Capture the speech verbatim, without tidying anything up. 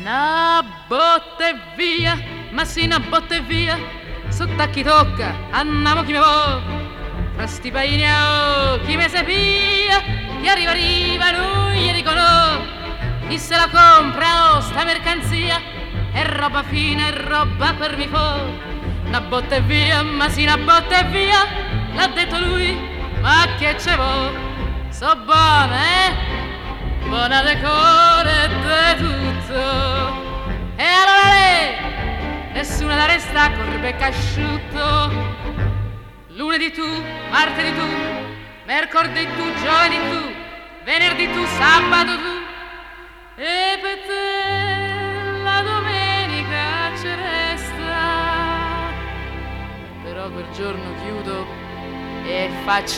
Na botte via, ma sì, na botte via, sotto a chi tocca, andiamo chi me vuoi. Fra sti paini a chi me se pia, chi arriva arriva, non gli riconosco. Chi se la compra, oh, sta mercanzia, è roba fina, è roba per mi fo. Na botte via, ma sì, na botte via, l'ha detto lui, ma che ce vo? So buona, eh? Buona decore de tutto. E allora lei, nessuna da resta col becco asciutto. Lunedì tu, martedì tu, mercoledì tu, giovedì tu, venerdì tu, sabato tu. E per te la domenica ci resta. Però quel giorno chiudo e faccio